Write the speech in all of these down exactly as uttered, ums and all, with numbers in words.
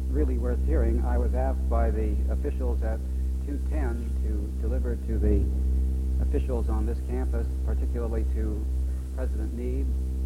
really worth hearing. I was asked by the officials at two ten to deliver to the officials on this campus, particularly to President Meade.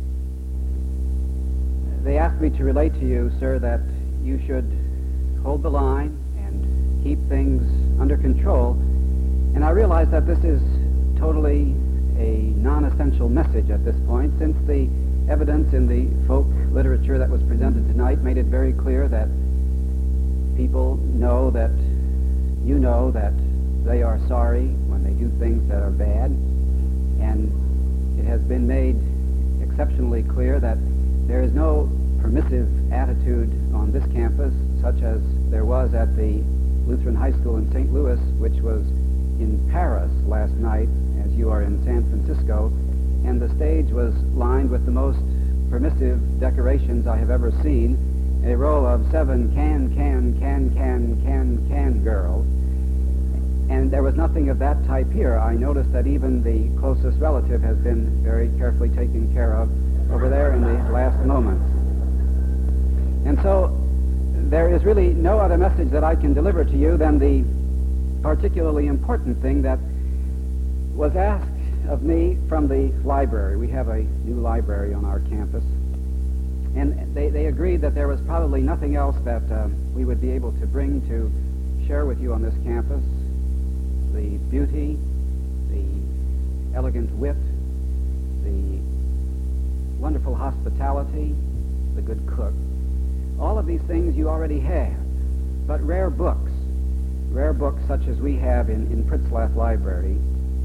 They asked me to relate to you, sir, that you should hold the line and keep things under control. And I realize that this is totally a non-essential message at this point, since the evidence in the folk literature that was presented tonight made it very clear that people know that you know that they are sorry when they do things that are bad, and it has been made exceptionally clear that there is no permissive attitude on this campus such as there was at the Lutheran High School in Saint Louis, which was in Paris last night, as you are in San Francisco, and the stage was lined with the most permissive decorations I have ever seen, a row of seven can, can, can, can, can, can girls. And there was nothing of that type here. I noticed that even the closest relative has been very carefully taken care of over there in the last moments. And so there is really no other message that I can deliver to you than the particularly important thing that was asked of me from the library. We have a new library on our campus. And they, they agreed that there was probably nothing else that uh, we would be able to bring to share with you on this campus. The beauty, the elegant wit, the wonderful hospitality, the good cook. All of these things you already have, but rare books, rare books such as we have in, in Pritzlaff Library.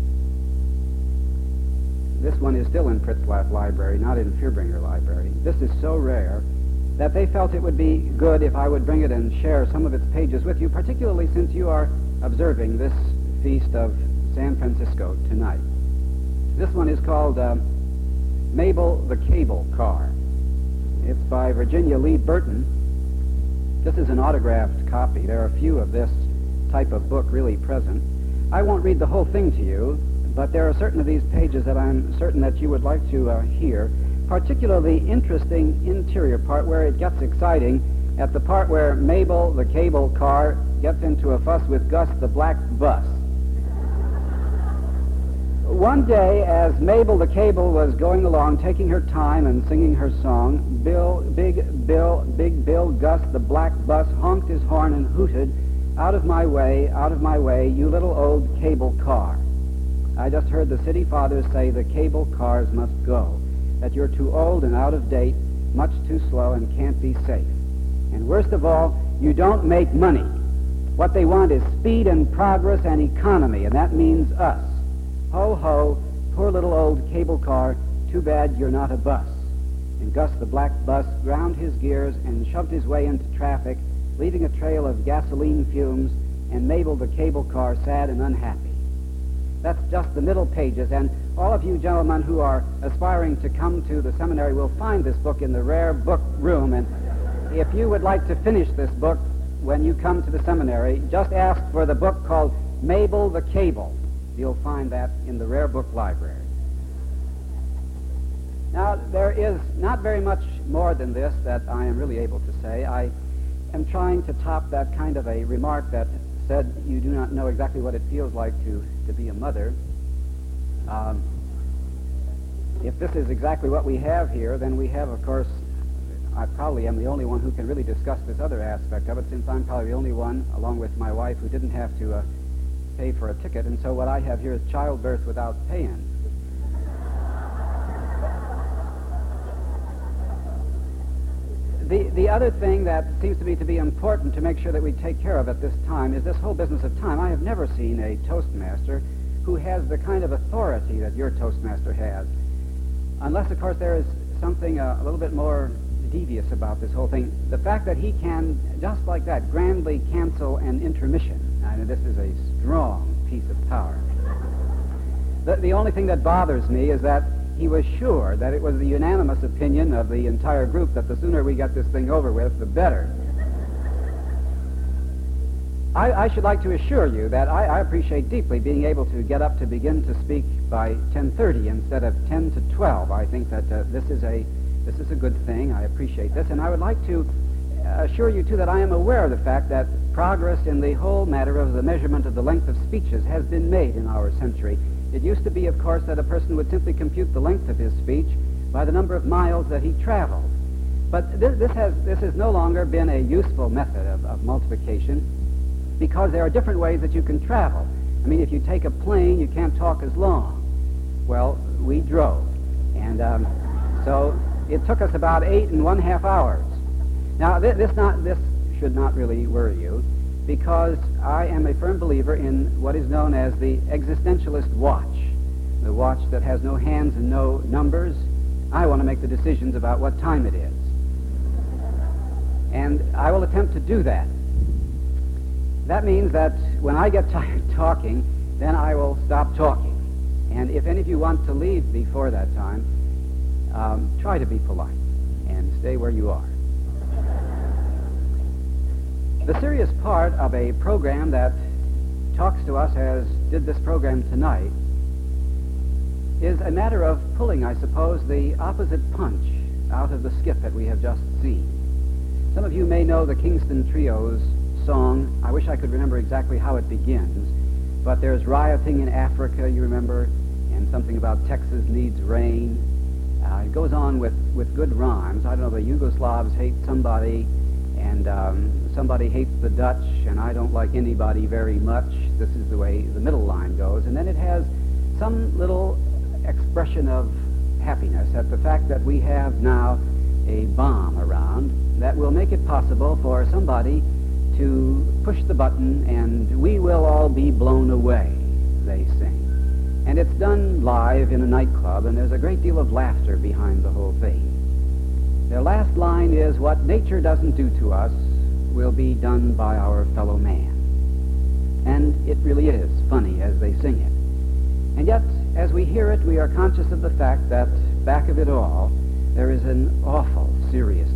This one is still in Pritzlaff Library, not in Fierbringer Library. This is so rare that they felt it would be good if I would bring it and share some of its pages with you, particularly since you are observing this feast of San Francisco tonight. This one is called uh, Mabel the Cable Car. It's by Virginia Lee Burton. This is an autographed copy. There are a few of this type of book really present. I won't read the whole thing to you, but there are certain of these pages that I'm certain that you would like to uh, hear, particularly interesting interior part where it gets exciting, at the part where Mabel the Cable Car gets into a fuss with Gus the Black Bus. One day, as Mabel the Cable was going along, taking her time and singing her song, Bill, Big Bill, Big Bill Gus the Black Bus honked his horn and hooted, "Out of my way, out of my way, you little old cable car." I just heard the city fathers say the cable cars must go, that you're too old and out of date, much too slow, and can't be safe. And worst of all, you don't make money. What they want is speed and progress and economy, and that means us. Ho, ho, poor little old cable car, too bad you're not a bus. And Gus the Black Bus ground his gears and shoved his way into traffic, leaving a trail of gasoline fumes, and Mabel the Cable Car sad and unhappy. That's just the middle pages, and all of you gentlemen who are aspiring to come to the seminary will find this book in the rare book room, and if you would like to finish this book when you come to the seminary, just ask for the book called Mabel the Cable. You'll find that in the rare book library. Now, there is not very much more than this that I am really able to say. I am trying to top that kind of a remark that said you do not know exactly what it feels like to, to be a mother. Um, if this is exactly what we have here, then we have, of course, I probably am the only one who can really discuss this other aspect of it, since I'm probably the only one, along with my wife, who didn't have to uh, pay for a ticket, and so what I have here is childbirth without paying. The, the other thing that seems to me to be important to make sure that we take care of at this time is this whole business of time. I have never seen a Toastmaster who has the kind of authority that your Toastmaster has. Unless, of course, there is something uh, a little bit more devious about this whole thing. The fact that he can, just like that, grandly cancel an intermission. I mean, this is a strong piece of power. The, the only thing that bothers me is that he was sure that it was the unanimous opinion of the entire group that the sooner we get this thing over with, the better. I, I should like to assure you that I, I appreciate deeply being able to get up to begin to speak by ten thirty instead of ten to twelve. I think that uh, this is a this is a good thing. I appreciate this, and I would like to assure you, too, that I am aware of the fact that progress in the whole matter of the measurement of the length of speeches has been made in our century. It used to be, of course, that a person would simply compute the length of his speech by the number of miles that he traveled. But this, this, has, this has no longer been a useful method of, of multiplication, because there are different ways that you can travel. I mean, if you take a plane, you can't talk as long. Well, we drove, and um, so it took us about eight and one half hours. Now, this, this, not, this should not really worry you, because I am a firm believer in what is known as the existentialist watch, the watch that has no hands and no numbers. I want to make the decisions about what time it is. And I will attempt to do that. That means that when I get tired talking, then I will stop talking. And if any of you want to leave before that time, um, try to be polite and stay where you are. The serious part of a program that talks to us, as did this program tonight, is a matter of pulling, I suppose, the opposite punch out of the skit that we have just seen. Some of you may know the Kingston Trio's song. I wish I could remember exactly how it begins, but there's rioting in Africa, you remember, and something about Texas needs rain. Uh, it goes on with, with good rhymes. I don't know, the Yugoslavs hate somebody, and um, somebody hates the Dutch, and I don't like anybody very much. This is the way the middle line goes. And then it has some little expression of happiness at the fact that we have now a bomb around that will make it possible for somebody to push the button and we will all be blown away, they sing. And it's done live in a nightclub, and there's a great deal of laughter behind the whole thing. Their last line is, "What nature doesn't do to us will be done by our fellow man." And it really is funny as they sing it. And yet, as we hear it, we are conscious of the fact that back of it all, there is an awful seriousness.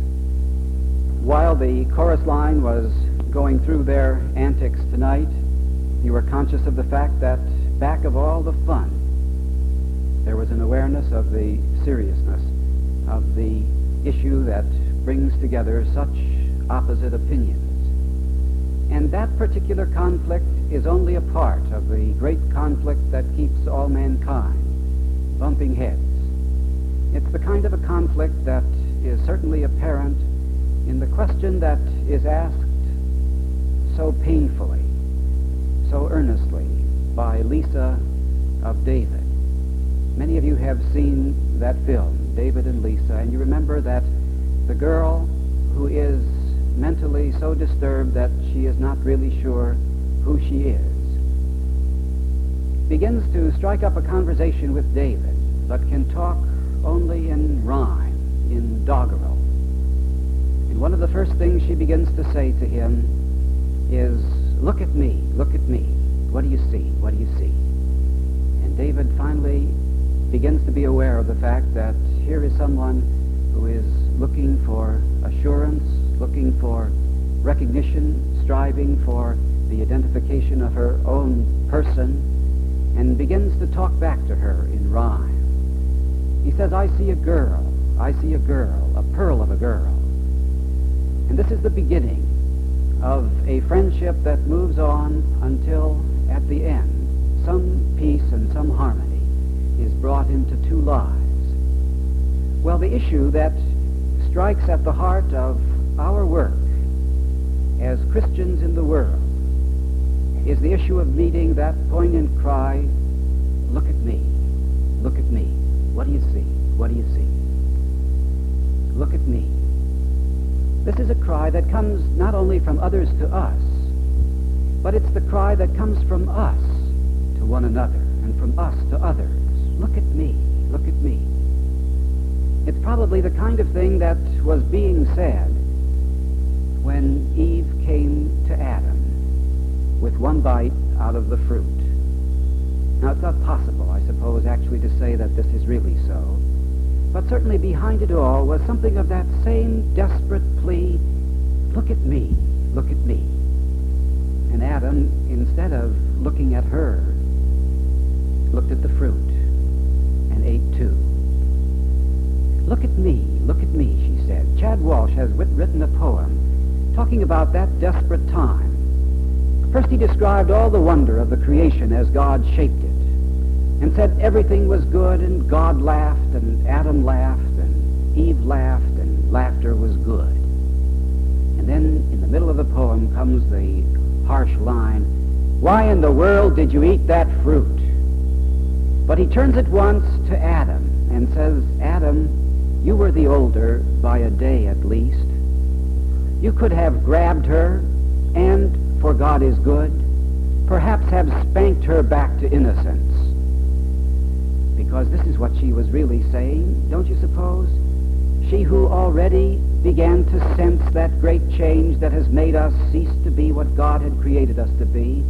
While the chorus line was going through their antics tonight, you were conscious of the fact that back of all the fun, there was an awareness of the seriousness of the issue that brings together such opposite opinions. And that particular conflict is only a part of the great conflict that keeps all mankind bumping heads. It's the kind of a conflict that is certainly apparent in the question that is asked so painfully, so earnestly by Lisa of David. Many of you have seen that film, David and Lisa, and you remember that the girl who is mentally so disturbed that she is not really sure who she is begins to strike up a conversation with David, but can talk only in rhyme, in doggerel. And one of the first things she begins to say to him is, "Look at me, look at me. What do you see? What do you see?" And David finally begins to be aware of the fact that here is someone who is looking for assurance, looking for recognition, striving for the identification of her own person, and begins to talk back to her in rhyme. He says, "I see a girl, I see a girl, a pearl of a girl." And this is the beginning of a friendship that moves on until, at the end, some peace and some harmony is brought into two lives. Well, the issue that strikes at the heart of our work as Christians in the world is the issue of meeting that poignant cry, "Look at me, look at me. What do you see? What do you see? Look at me." This is a cry that comes not only from others to us, but it's the cry that comes from us to one another and from us to others. Look at me, look at me. It's probably the kind of thing that was being said when Eve came to Adam with one bite out of the fruit. Now, it's not possible, I suppose, actually to say that this is really so. But certainly behind it all was something of that same desperate plea, "Look at me, look at me." And Adam, instead of looking at her, looked at the fruit and ate too. Look at me, look at me, she said. Chad Walsh has writ- written a poem talking about that desperate time. First he described all the wonder of the creation as God shaped it, and said everything was good, and God laughed, and Adam laughed, and Eve laughed, and laughter was good. And then in the middle of the poem comes the harsh line, "Why in the world did you eat that fruit?" But he turns at once to Adam and says, "Adam, you were the older by a day at least. You could have grabbed her and, for God is good, perhaps have spanked her back to innocence." Because this is what she was really saying, don't you suppose? She who already began to sense that great change that has made us cease to be what God had created us to be.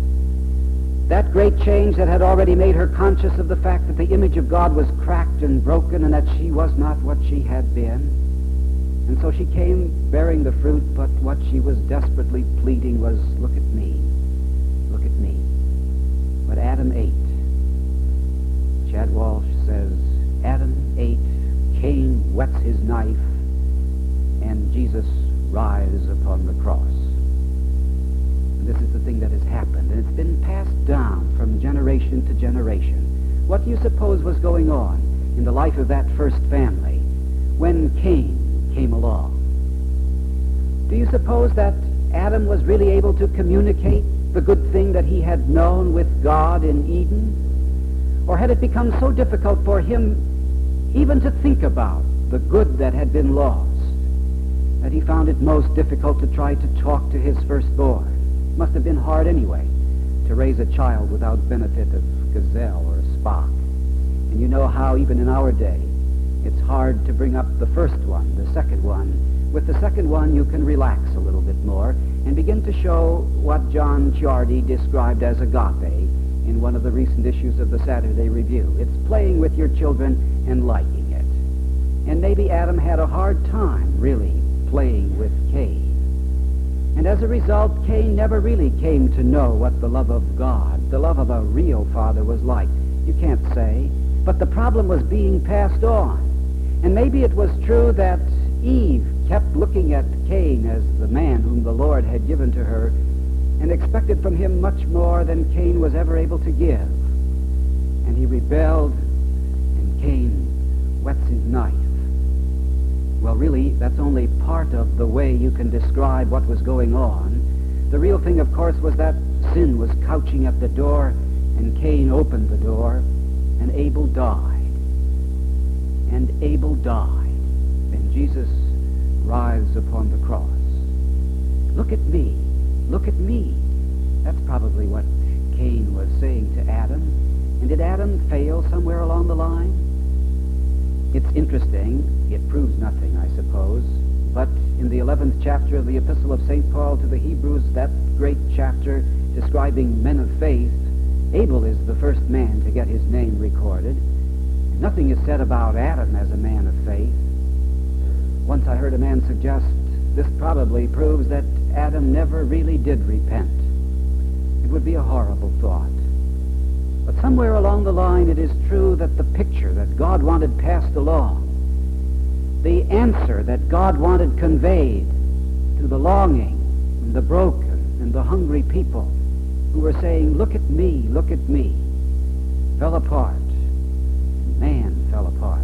That great change that had already made her conscious of the fact that the image of God was cracked and broken and that she was not what she had been. And so she came bearing the fruit, but what she was desperately pleading was, "Look at me, look at me." But Adam ate. Chad Walsh says, Adam ate, Cain whets his knife, and Jesus rises upon the cross. And this is the thing that has happened, and it's been passed down from generation to generation. What do you suppose was going on in the life of that first family when Cain came along? Do you suppose that Adam was really able to communicate the good thing that he had known with God in Eden? Or had it become so difficult for him even to think about the good that had been lost that he found it most difficult to try to talk to his firstborn? Must have been hard anyway to raise a child without benefit of Gazelle or Spock. And you know how even in our day it's hard to bring up the first one, the second one. With the second one you can relax a little bit more and begin to show what John Ciardi described as agape in one of the recent issues of the Saturday Review. It's playing with your children and liking it. And maybe Adam had a hard time really playing with Cain. And as a result, Cain never really came to know what the love of God, the love of a real father was like. You can't say. But the problem was being passed on. And maybe it was true that Eve kept looking at Cain as the man whom the Lord had given to her and expected from him much more than Cain was ever able to give. And he rebelled, and Cain whets his knife. Well, really, that's only part of the way you can describe what was going on. The real thing, of course, was that sin was couching at the door, and Cain opened the door, and Abel died. And Abel died. And Jesus writhes upon the cross. Look at me. Look at me. That's probably what Cain was saying to Adam. And did Adam fail somewhere along the line? It's interesting. It proves nothing, I suppose. But in the eleventh chapter of the Epistle of Saint Paul to the Hebrews, that great chapter describing men of faith, Abel is the first man to get his name recorded. And nothing is said about Adam as a man of faith. Once I heard a man suggest this probably proves that Adam never really did repent. It would be a horrible thought. But somewhere along the line it is true that the picture that God wanted passed along, the answer that God wanted conveyed to the longing and the broken and the hungry people who were saying, "Look at me, look at me," fell apart. Man fell apart.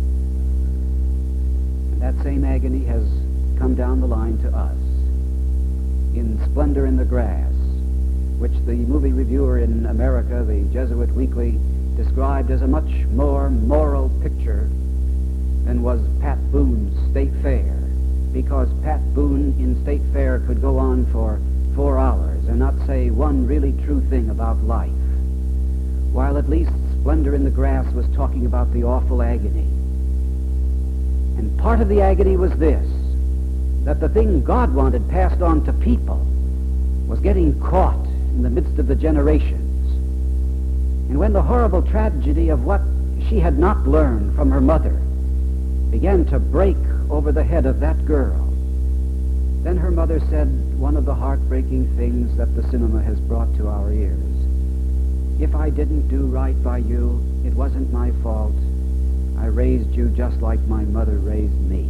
And that same agony has come down the line to us in Splendor in the Grass, which the movie reviewer in America, the Jesuit Weekly, described as a much more moral picture than was Pat Boone's State Fair, because Pat Boone in State Fair could go on for four hours and not say one really true thing about life, while at least Splendor in the Grass was talking about the awful agony. And part of the agony was this, that the thing God wanted passed on to people was getting caught in the midst of the generations. And when the horrible tragedy of what she had not learned from her mother began to break over the head of that girl, then her mother said one of the heartbreaking things that the cinema has brought to our ears. "If I didn't do right by you, it wasn't my fault. I raised you just like my mother raised me.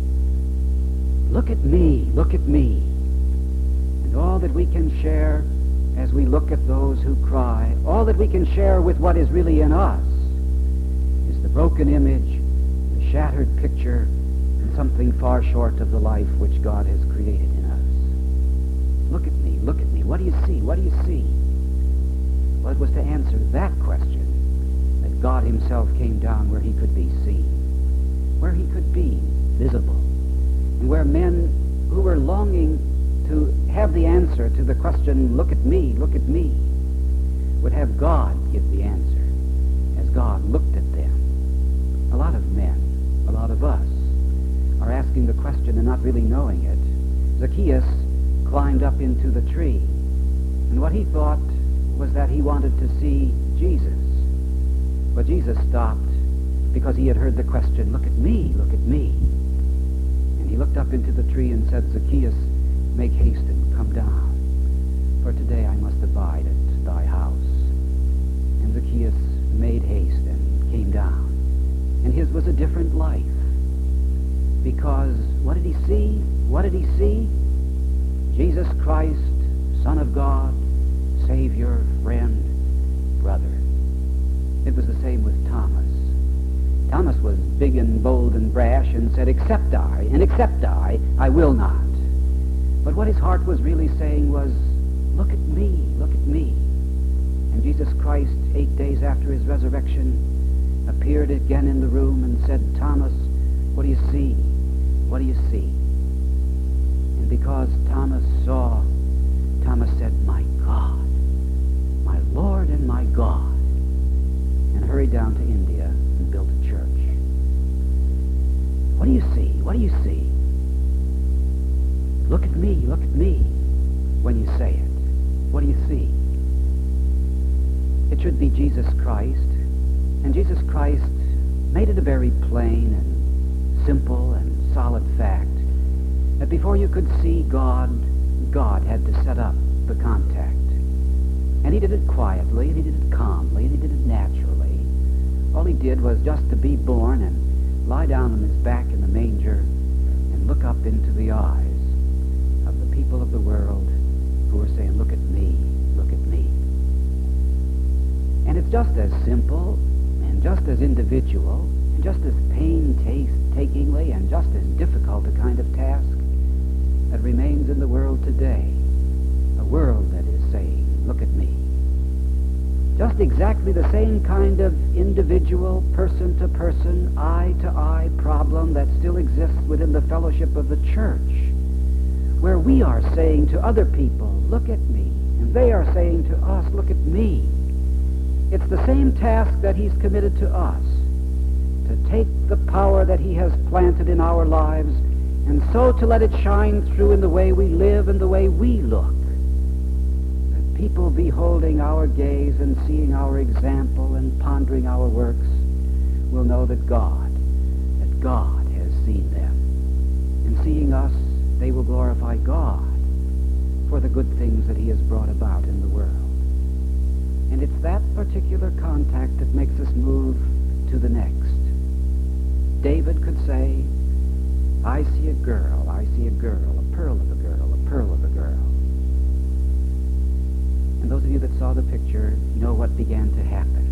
Look at me, look at me. And all that we can share as we look at those who cry, all that we can share with what is really in us, is the broken image, the shattered picture, and something far short of the life which God has created in us. Look at me, look at me. What do you see? What do you see? Well, it was to answer that question that God himself came down where he could be seen, where he could be visible, and where men who were longing to have the answer to the question, look at me, look at me, would have God give the answer as God looked at them. A lot of men, a lot of us, are asking the question and not really knowing it. Zacchaeus climbed up into the tree, and what he thought was that he wanted to see Jesus. But Jesus stopped because he had heard the question, look at me, look at me. And he looked up into the tree and said, Zacchaeus, make haste and come down, for today I must abide at thy house. And Zacchaeus made haste and came down. And his was a different life. Because what did he see? What did he see? Jesus Christ, Son of God, Savior, friend, brother. It was the same with Thomas. Thomas was big and bold and brash and said, except I, and except I, I will not. But what his heart was really saying was, look at me, look at me. And Jesus Christ, eight days after his resurrection, appeared again in the room and said, Thomas, what do you see? What do you see? And because Thomas saw, Thomas said, my God, my Lord and my God, and hurried down to India and built a church. What do you see? What do you see? Look at me, look at me when you say it. What do you see? It should be Jesus Christ. And Jesus Christ made it a very plain and simple and solid fact that before you could see God, God had to set up the contact. And he did it quietly, and he did it calmly, and he did it naturally. All he did was just to be born and lie down on his back in the manger and look up into the eyes of the people of the world who were saying, look at me, look at me. And it's just as simple and just as individual and just as paintakingly and just as difficult a kind of task that remains in the world today. A world that is saying, look at me. Just exactly the same kind of individual, person-to-person, eye-to-eye problem that still exists within the fellowship of the church, where we are saying to other people, look at me, and they are saying to us, look at me. It's the same task that he's committed to us, to take the power that he has planted in our lives, and so to let it shine through in the way we live and the way we look. That people beholding our gaze and seeing our example and pondering our works will know that God, that God has seen them. And seeing us, they will glorify God for the good things that he has brought about in the world. And it's that particular contact that makes us move to the next. David could say, I see a girl, I see a girl, a pearl of a girl, a pearl of a girl. And those of you that saw the picture know what began to happen.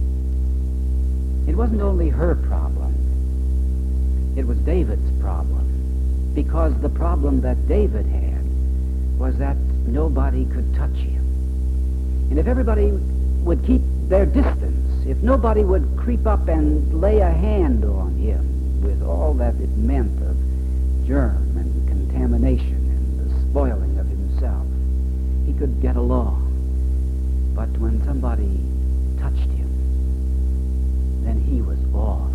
It wasn't only her problem. It was David's problem. Because the problem that David had was that nobody could touch him. And if everybody would keep their distance, if nobody would creep up and lay a hand on him with all that it meant of germ and contamination and the spoiling of himself, he could get along. But when somebody touched him, then he was off.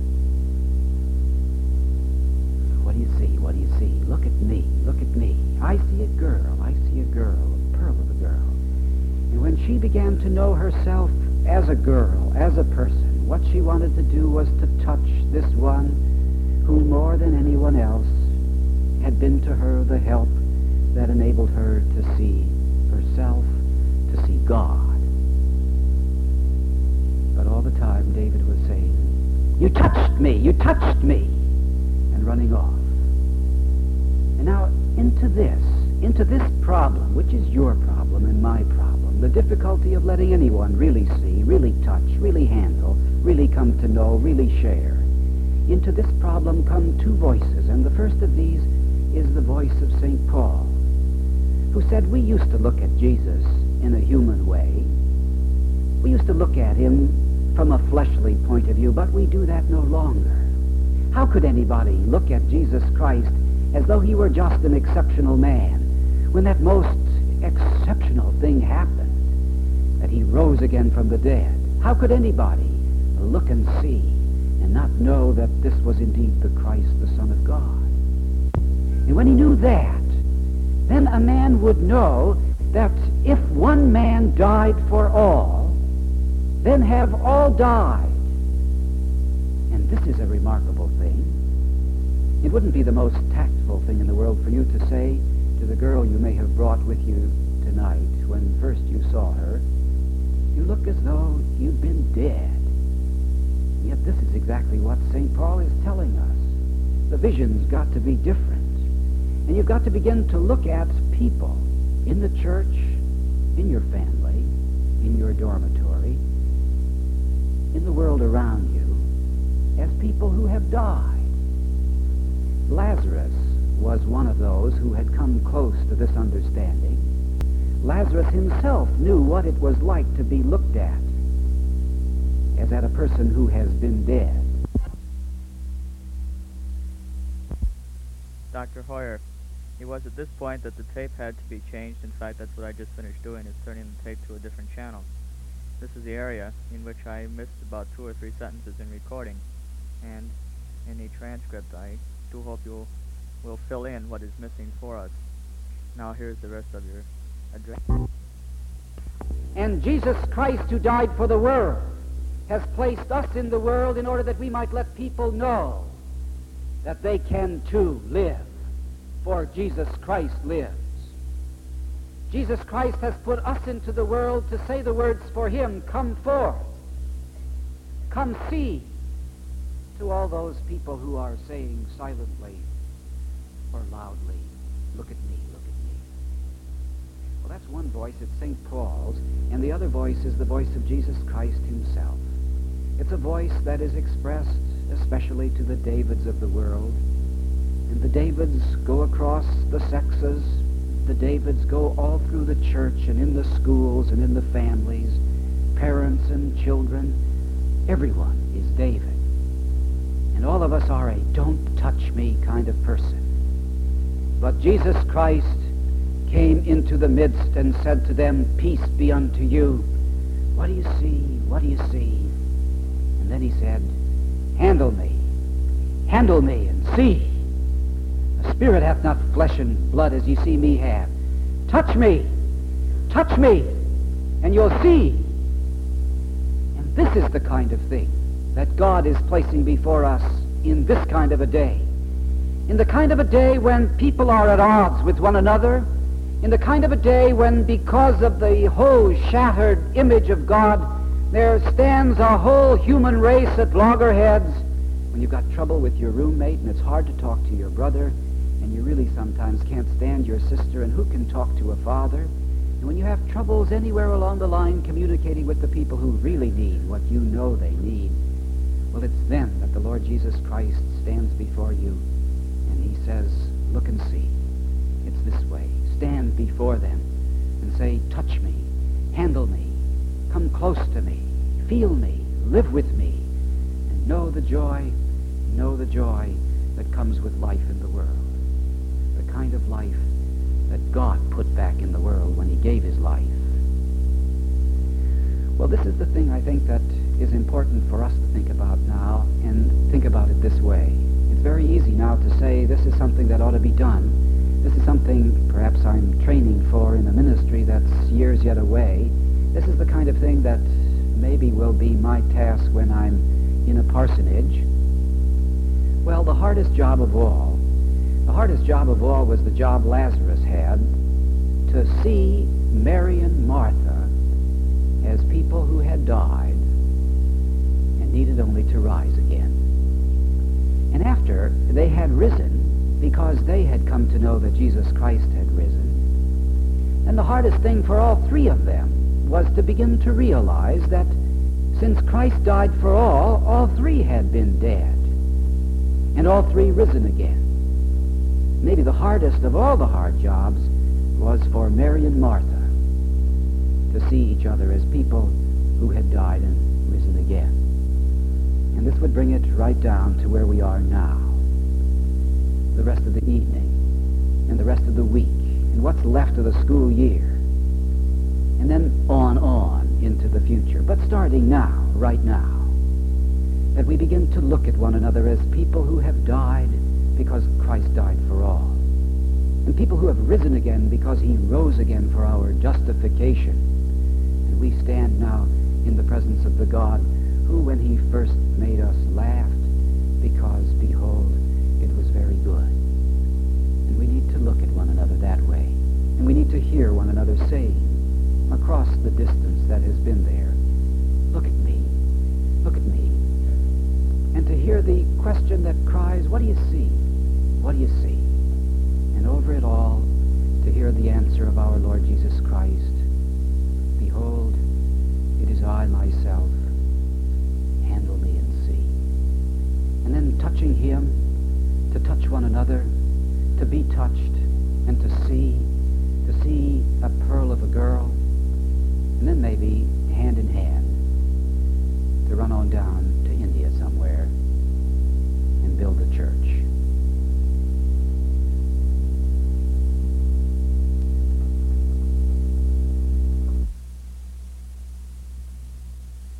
What do you see? What do you see? Look at me. Look at me. I see a girl. I see a girl, a pearl of a girl. And when she began to know herself as a girl, as a person, what she wanted to do was to touch this one who more than anyone else had been to her the help that enabled her to see herself, to see God. But all the time David was saying, You touched me, you touched me, and running off. And now into this, into this problem, which is your problem and my problem, the difficulty of letting anyone really see, really touch, really handle, really come to know, really share. Into this problem come two voices, and the first of these is the voice of Saint Paul, who said, we used to look at Jesus in a human way. We used to look at him from a fleshly point of view, but we do that no longer. How could anybody look at Jesus Christ as though he were just an exceptional man, when that most exceptional thing happened, that he rose again from the dead? How could anybody look and see and not know that this was indeed the Christ, the Son of God? And when he knew that, then a man would know that if one man died for all, then have all died. And this is a remarkable thing. It wouldn't be the most tactful thing in the world for you to say to the girl you may have brought with you tonight when first you saw her, you look as though you'd been dead. And yet this is exactly what Saint Paul is telling us. The vision's got to be different. And you've got to begin to look at people in the church, in your family, in your dormitory, in the world around you, as people who have died. Lazarus was one of those who had come close to this understanding. Lazarus himself knew what it was like to be looked at as at a person who has been dead. Doctor Hoyer, it was at this point that the tape had to be changed. In fact, that's what I just finished doing, is turning the tape to a different channel. This is the area in which I missed about two or three sentences in recording, and in the transcript I do hope you will fill in what is missing for us. Now here's the rest of your address. And Jesus Christ, who died for the world, has placed us in the world in order that we might let people know that they can too live, for Jesus Christ lives. Jesus Christ has put us into the world to say the words for him, come forth, come see, to all those people who are saying silently or loudly, look at me, look at me. Well, that's one voice, it's Saint Paul's, and the other voice is the voice of Jesus Christ himself. It's a voice that is expressed especially to the Davids of the world. And the Davids go across the sexes. The Davids go all through the church and in the schools and in the families, parents and children. Everyone is David. And all of us are a don't touch me kind of person. But Jesus Christ came into the midst and said to them, peace be unto you. What do you see? What do you see? And then he said, handle me. Handle me and see. The Spirit hath not flesh and blood as ye see me have. Touch me. Touch me. And you'll see. And this is the kind of thing that God is placing before us in this kind of a day. In the kind of a day when people are at odds with one another. In the kind of a day when, because of the whole shattered image of God, there stands a whole human race at loggerheads. When you've got trouble with your roommate and it's hard to talk to your brother, and you really sometimes can't stand your sister, and who can talk to a father? And when you have troubles anywhere along the line communicating with the people who really need what you know they need, well, it's then that the Lord Jesus Christ stands before you and he says, look and see. It's this way. Stand before them and say, touch me, handle me, come close to me, feel me, live with me, and know the joy, know the joy that comes with life in the world. The kind of life that God put back in the world when he gave his life. Well, this is the thing I think that is important for us to think about now, and think about it this way. It's very easy now to say this is something that ought to be done. This is something perhaps I'm training for in a ministry that's years yet away. This is the kind of thing that maybe will be my task when I'm in a parsonage. Well, the hardest job of all, the hardest job of all was the job Lazarus had, to see Mary and Martha as people who had died, and needed only to rise again. And after they had risen, because they had come to know that Jesus Christ had risen, then the hardest thing for all three of them was to begin to realize that since Christ died for all, all three had been dead, and all three risen again. Maybe the hardest of all the hard jobs was for Mary and Martha to see each other as people who had died and risen again. And this would bring it right down to where we are now, the rest of the evening, and the rest of the week, and what's left of the school year, and then on, on into the future. But starting now, right now, that we begin to look at one another as people who have died because Christ died for all, and people who have risen again because he rose again for our justification. And we stand now in the presence of the God who, when he first made us, laughed because, behold, it was very good. And we need to look at one another that way. And we need to hear one another saying, across the distance that has been there, look at me, look at me. And to hear the question that cries, what do you see? What do you see? And over it all, to hear the answer of our Lord Jesus Christ, behold, it is I myself. Handle me and see. And then touching him, to touch one another, to be touched, and to see, to see a pearl of a girl, and then maybe hand in hand, to run on down